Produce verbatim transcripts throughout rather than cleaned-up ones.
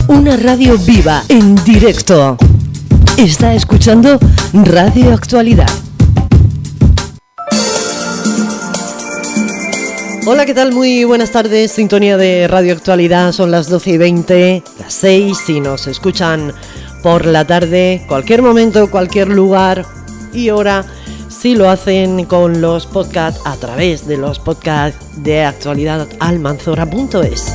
Una radio viva, en directo. Está escuchando Radio Actualidad. Hola, ¿qué tal? Muy buenas tardes, sintonía de Radio Actualidad, son las doce y veinte, las seis, si nos escuchan por la tarde, cualquier momento, cualquier lugar y hora, si lo hacen con los podcasts a través de los podcasts de actualidad almanzora punto es.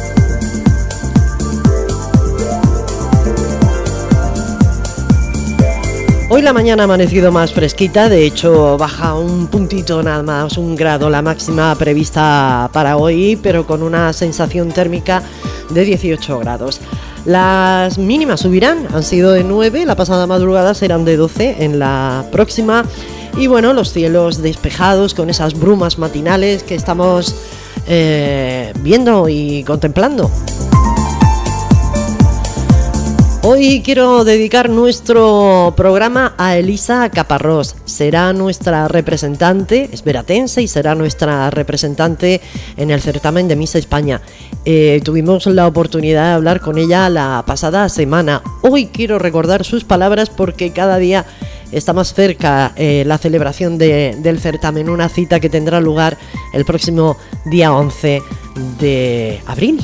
Hoy la mañana ha amanecido más fresquita, de hecho baja un puntito nada más, un grado la máxima prevista para hoy, pero con una sensación térmica de dieciocho grados. Las mínimas subirán, han sido de nueve, la pasada madrugada serán de doce en la próxima. Y bueno, los cielos despejados con esas brumas matinales que estamos eh, viendo y contemplando. Hoy quiero dedicar nuestro programa a Elisa Caparrós. Será nuestra representante, es veratense y será nuestra representante en el certamen de Miss España. Eh, tuvimos la oportunidad de hablar con ella la pasada semana. Hoy quiero recordar sus palabras porque cada día está más cerca eh, la celebración de, del certamen, una cita que tendrá lugar el próximo día once de abril.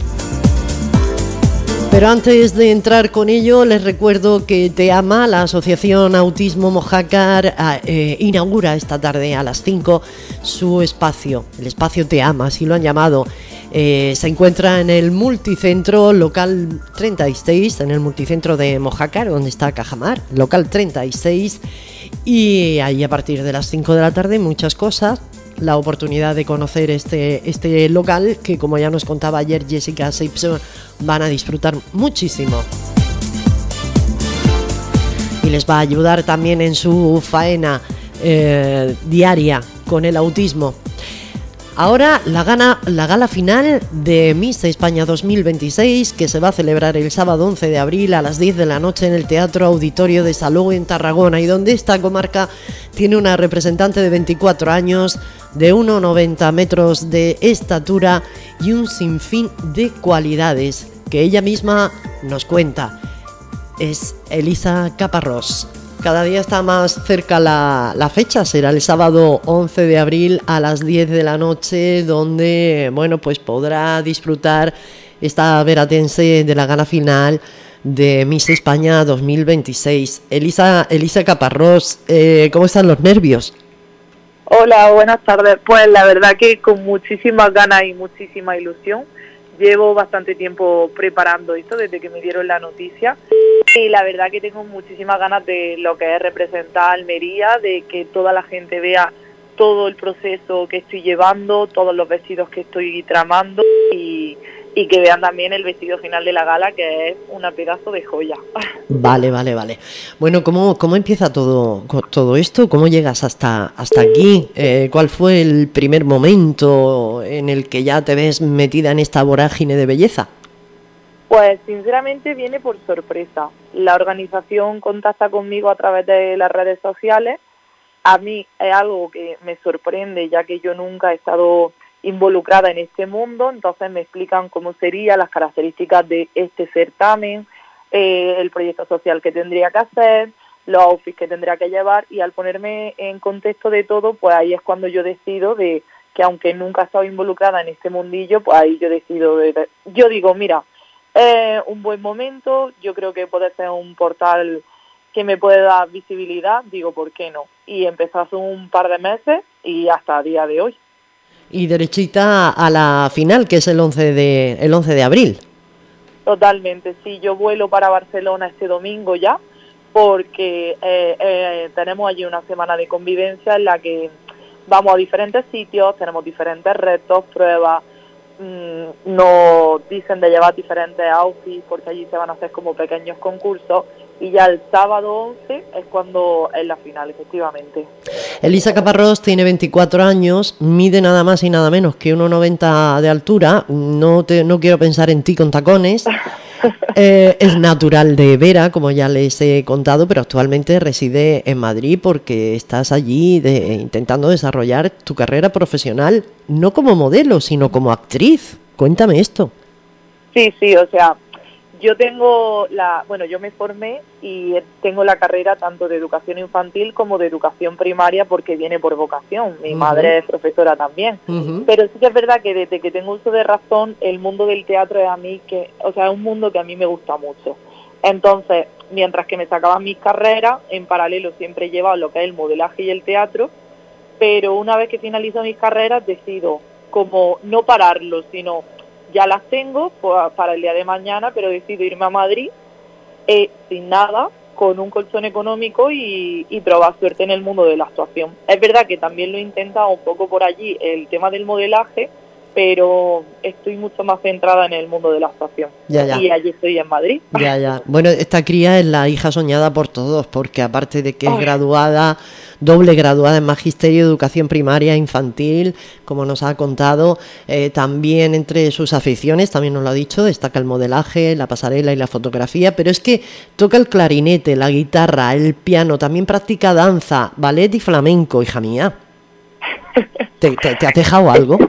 Pero antes de entrar con ello, les recuerdo que Te Ama, la Asociación Autismo Mojácar, eh, inaugura esta tarde a las cinco su espacio, el espacio Te Ama, así lo han llamado. Eh, se encuentra en el multicentro local treinta y seis, en el multicentro de Mojácar, donde está Cajamar, local treinta y seis, y ahí a partir de las cinco de la tarde muchas cosas. La oportunidad de conocer este, este local que, como ya nos contaba ayer Jessica Simpson, van a disfrutar muchísimo. Y les va a ayudar también en su faena eh, diaria con el autismo. Ahora la, gana, la gala final de Miss España dos mil veintiséis, que se va a celebrar el sábado once de abril a las diez de la noche en el Teatro Auditorio de Salou en Tarragona, y donde esta comarca tiene una representante de veinticuatro años, de uno coma noventa metros de estatura y un sinfín de cualidades que ella misma nos cuenta. Es Elisa Caparrós. Cada día está más cerca la, la fecha, será el sábado once de abril a las diez de la noche, donde bueno, pues podrá disfrutar esta veratense de la gala final de Miss España dos mil veintiséis. Elisa, Elisa Caparrós, eh, ¿cómo están los nervios? Hola, buenas tardes. Pues la verdad que con muchísimas ganas y muchísima ilusión. Llevo bastante tiempo preparando esto desde que me dieron la noticia y la verdad que tengo muchísimas ganas de lo que es representar a Almería, de que toda la gente vea todo el proceso que estoy llevando, todos los vestidos que estoy tramando y, y que vean también el vestido final de la gala, que es una pedazo de joya. Vale, vale, vale. Bueno, ¿cómo, cómo empieza todo, todo esto? ¿Cómo llegas hasta, hasta aquí? Eh, ¿Cuál fue el primer momento en el que ya te ves metida en esta vorágine de belleza? Pues sinceramente viene por sorpresa. La organización contacta conmigo a través de las redes sociales. A mí es algo que me sorprende, ya que yo nunca he estado involucrada en este mundo, entonces me explican cómo serían las características de este certamen, eh, el proyecto social que tendría que hacer, los outfits que tendría que llevar, y al ponerme en contexto de todo, pues ahí es cuando yo decido de que aunque nunca he estado involucrada en este mundillo, pues ahí yo decido, de, de, yo digo, mira, es eh, un buen momento, yo creo que puede ser un portal que me puede dar visibilidad, digo, ¿por qué no? Y empezó hace un par de meses y hasta el día de hoy. Y derechita a la final, que es el once de, el once de abril. Totalmente, sí, yo vuelo para Barcelona este domingo ya, porque eh, eh, tenemos allí una semana de convivencia en la que vamos a diferentes sitios, tenemos diferentes retos, pruebas, mmm, nos dicen de llevar diferentes outfits porque allí se van a hacer como pequeños concursos, y ya el sábado once es cuando es la final, efectivamente. Elisa Caparrós tiene veinticuatro años, mide nada más y nada menos que uno coma noventa de altura, no, te, no quiero pensar en ti con tacones. Eh, es natural de Vera, como ya les he contado, pero actualmente reside en Madrid porque estás allí de, intentando desarrollar tu carrera profesional, no como modelo, sino como actriz. Cuéntame esto. Sí, sí, o sea, Yo tengo la, bueno, yo me formé y tengo la carrera tanto de educación infantil como de educación primaria porque viene por vocación. Mi uh-huh. madre es profesora también. Uh-huh. Pero sí que es verdad que desde que tengo uso de razón, el mundo del teatro es a mí que, o sea, es un mundo que a mí me gusta mucho. Entonces, mientras que me sacaban mis carreras, en paralelo siempre he llevado lo que es el modelaje y el teatro, pero una vez que finalizo mis carreras decido como no pararlo, sino ya las tengo pues, para el día de mañana, pero decido irme a Madrid eh, sin nada, con un colchón económico y, y probar suerte en el mundo de la actuación. Es verdad que también lo he intentado un poco por allí, el tema del modelaje, pero estoy mucho más centrada en el mundo de la actuación. Ya, ya. Y allí estoy en Madrid. Ya, ya. Bueno, esta cría es la hija soñada por todos, porque aparte de que es Ay. graduada, doble graduada en Magisterio de Educación Primaria Infantil, como nos ha contado, eh, también entre sus aficiones, también nos lo ha dicho, destaca el modelaje, la pasarela y la fotografía, pero es que toca el clarinete, la guitarra, el piano, también practica danza, ballet y flamenco, hija mía. ¿Te, te, te ha dejado algo?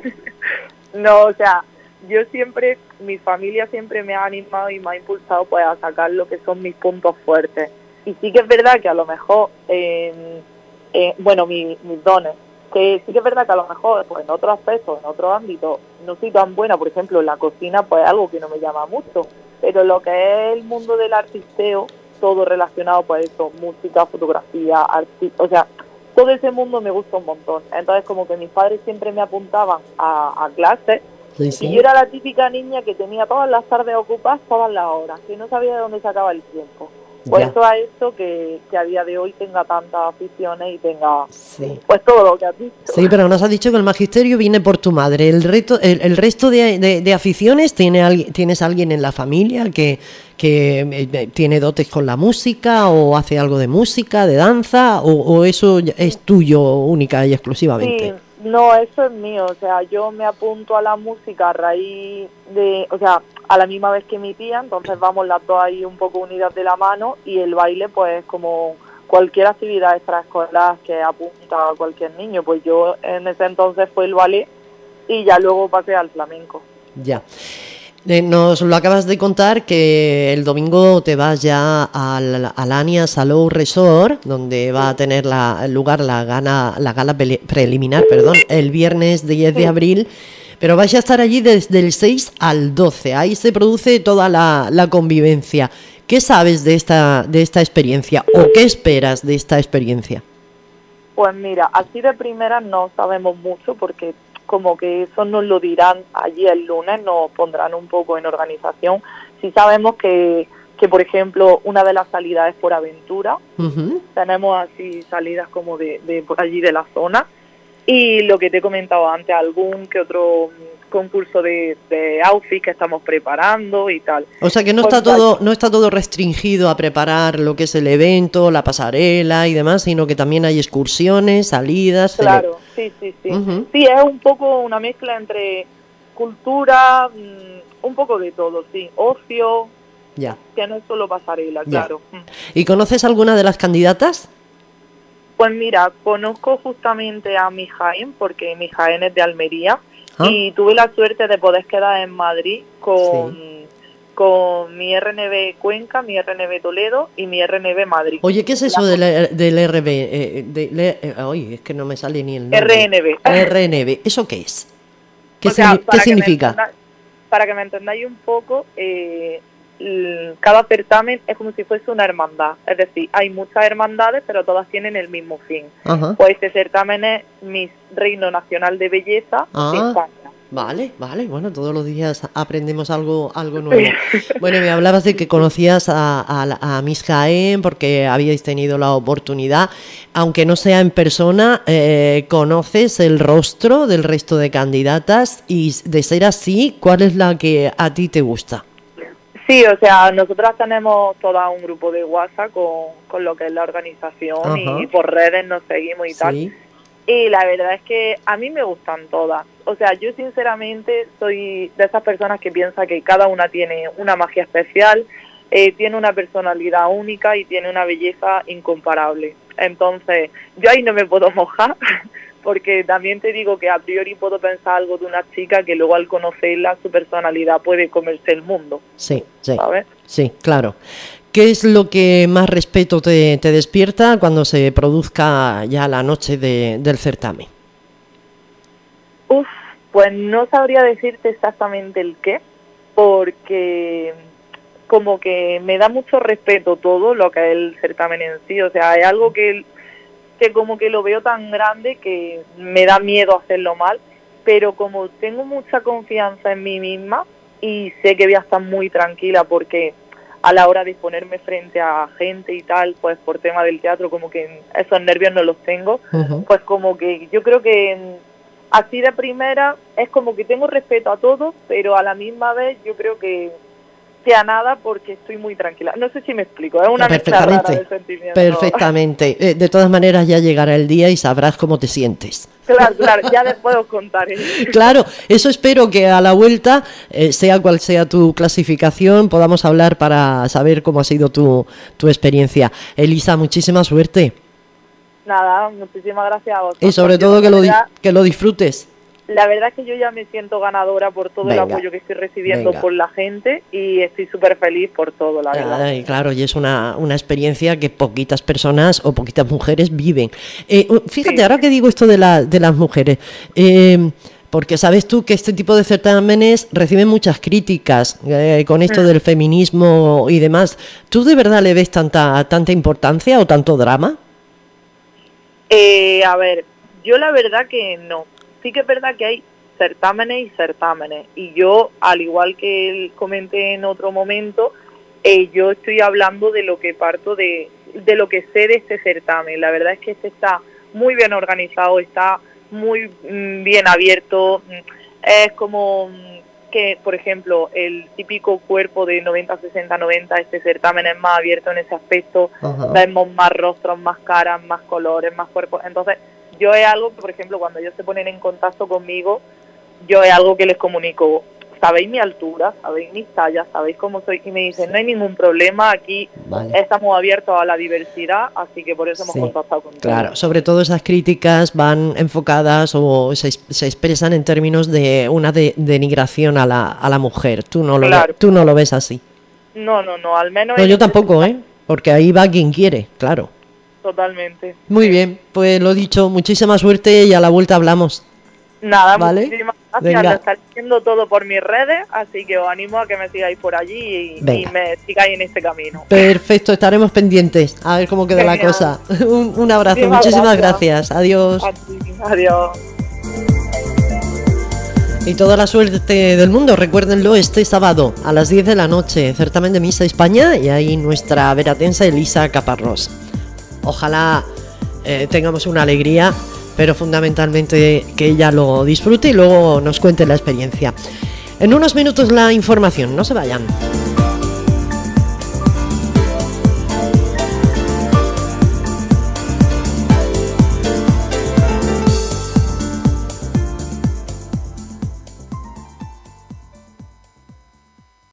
No, o sea, yo siempre, mi familia siempre me ha animado y me ha impulsado pues a sacar lo que son mis puntos fuertes. Y sí que es verdad que a lo mejor, eh, eh, bueno, mi, mis dones, que sí que es verdad que a lo mejor pues en otros aspectos, en otros ámbitos, no soy tan buena, por ejemplo, en la cocina, pues algo que no me llama mucho. Pero lo que es el mundo del artisteo, todo relacionado pues eso, música, fotografía, arti o sea, todo ese mundo me gusta un montón. Entonces como que mis padres siempre me apuntaban a, a clases sí, sí. y yo era la típica niña que tenía todas las tardes ocupadas, todas las horas, que no sabía de dónde sacaba el tiempo. Pues ya. Eso ha hecho que, que a día de hoy tenga tantas aficiones y tenga sí. pues todo lo que has dicho. Sí, pero nos has dicho que el magisterio viene por tu madre. ¿El, reto, el, el resto de, de, de aficiones tiene alguien, tienes alguien en la familia que, que eh, tiene dotes con la música o hace algo de música, de danza o, o eso es tuyo única y exclusivamente? Sí. No, eso es mío, o sea, yo me apunto a la música a raíz de, o sea, a la misma vez que mi tía, entonces vamos las dos ahí un poco unidas de la mano y el baile pues como cualquier actividad extraescolar que apunta a cualquier niño, pues yo en ese entonces fue el ballet y ya luego pasé al flamenco. Ya. Eh, nos lo acabas de contar que el domingo te vas ya al Alania Salou Resort, donde va a tener la, lugar la, gana, la gala preliminar, perdón, el viernes diez de abril, pero vais a estar allí desde el seis al doce, ahí se produce toda la, la convivencia. ¿Qué sabes de esta, de esta experiencia o qué esperas de esta experiencia? Pues mira, así de primera no sabemos mucho porque como que eso nos lo dirán allí el lunes, nos pondrán un poco en organización. Sí sabemos que, que por ejemplo, una de las salidas es por aventura, uh-huh. tenemos así salidas como de, de por allí de la zona, y lo que te he comentado antes, algún que otro concurso de, de outfit que estamos preparando y tal. O sea que no pues está todo no está todo restringido a preparar lo que es el evento, la pasarela y demás, sino que también hay excursiones, salidas. Claro, sí, sí, sí. Uh-huh. Sí, es un poco una mezcla entre cultura, mmm, un poco de todo, sí, ocio, ya. Que no es solo pasarela, ya. Claro. ¿Y conoces alguna de las candidatas? Pues mira, conozco justamente a mi Jaén, porque mi Jaén es de Almería, ¿ah? Y tuve la suerte de poder quedar en Madrid con, sí. con mi R N B Cuenca, mi R N B Toledo y mi R N B Madrid. Oye, ¿qué es eso la... del, del R B? Eh, de, de, eh, oye, es que no me sale ni el nombre. R N B. R N B, ¿eso qué es? ¿Qué, o sea, signi- ¿qué significa? Que para que me entendáis un poco, eh, cada certamen es como si fuese una hermandad, es decir, hay muchas hermandades pero todas tienen el mismo fin. Ajá. Pues este certamen es Miss Reino Nacional de Belleza ah, de España. Vale, vale, bueno, todos los días aprendemos algo algo nuevo. Bueno, me hablabas de que conocías a, a, a Miss Jaén porque habíais tenido la oportunidad, aunque no sea en persona, eh, ¿conoces el rostro del resto de candidatas? Y de ser así, ¿cuál es la que a ti te gusta? Sí, o sea, nosotras tenemos todo un grupo de WhatsApp con, con lo que es la organización. Ajá. Y por redes nos seguimos y sí. tal. Y la verdad es que a mí me gustan todas. O sea, yo sinceramente soy de esas personas que piensa que cada una tiene una magia especial, eh, tiene una personalidad única y tiene una belleza incomparable. Entonces, yo ahí no me puedo mojar porque también te digo que a priori puedo pensar algo de una chica que luego al conocerla, su personalidad puede comerse el mundo. Sí, sí, ¿sabes? Sí, claro. ¿Qué es lo que más respeto te, te despierta cuando se produzca ya la noche de, del certamen? Uf, pues no sabría decirte exactamente el qué, porque como que me da mucho respeto todo lo que es el certamen en sí, o sea, es algo que, que como que lo veo tan grande que me da miedo hacerlo mal, pero como tengo mucha confianza en mí misma y sé que voy a estar muy tranquila porque a la hora de ponerme frente a gente y tal, pues por tema del teatro como que esos nervios no los tengo, uh-huh. Pues como que yo creo que así de primera es como que tengo respeto a todos, pero a la misma vez yo creo que a nada porque estoy muy tranquila. No sé si me explico, es una mezcla rara de sentimientos. Perfectamente. Eh, de todas maneras ya llegará el día y sabrás cómo te sientes. Claro, claro, ya después os contaré. Claro, eso espero que a la vuelta, eh, sea cual sea tu clasificación, podamos hablar para saber cómo ha sido tu, tu experiencia. Elisa, muchísima suerte. Nada, muchísimas gracias a vosotros. Y sobre todo que lo, di- que lo disfrutes. La verdad es que yo ya me siento ganadora por todo venga, el apoyo que estoy recibiendo venga. por la gente y estoy súper feliz por todo, la verdad. Ay, claro, y es una, una experiencia que poquitas personas o poquitas mujeres viven. Eh, fíjate, sí. Ahora que digo esto de, la, de las mujeres, eh, porque sabes tú que este tipo de certámenes reciben muchas críticas eh, con esto del feminismo y demás. ¿Tú de verdad le ves tanta, tanta importancia o tanto drama? Eh, a ver, yo la verdad que no. Sí que es verdad que hay certámenes y certámenes y yo, al igual que él comenté en otro momento, eh, yo estoy hablando de lo que parto de, de lo que sé de este certamen. La verdad es que este está muy bien organizado, está muy mm, bien abierto, es como que, por ejemplo, el típico cuerpo de noventa, sesenta, noventa, este certamen es más abierto en ese aspecto, uh-huh. Vemos más rostros, más caras, más colores, más cuerpos, entonces yo es algo que, por ejemplo, cuando ellos se ponen en contacto conmigo, yo es algo que les comunico, sabéis mi altura, sabéis mis tallas, sabéis cómo soy, y me dicen, no hay ningún problema, aquí vale. Estamos abiertos a la diversidad, así que por eso hemos sí, contactado contigo. Claro, sobre todo esas críticas van enfocadas o se, se expresan en términos de una de, denigración a la, a la mujer, tú no, lo claro. ve, tú no lo ves así. No, no, no, al menos... No, yo tampoco, ¿eh? Porque ahí va quien quiere, claro. Totalmente. Muy sí. bien, pues lo dicho, muchísima suerte y a la vuelta hablamos. Nada, ¿vale? Muchísimas gracias. Lo está haciendo todo por mis redes, así que os animo a que me sigáis por allí y, y me sigáis en este camino. Perfecto, estaremos pendientes a ver cómo queda Genial. la cosa. Un, un abrazo, muchísimas, muchísimas gracias. gracias. Adiós. A ti. Adiós. Y toda la suerte del mundo, recuérdenlo, este sábado a las diez de la noche, certamen de Miss España, y ahí nuestra veratensa Elisa Caparrós. Ojalá eh, tengamos una alegría, pero fundamentalmente que ella lo disfrute y luego nos cuente la experiencia. En unos minutos la información, no se vayan.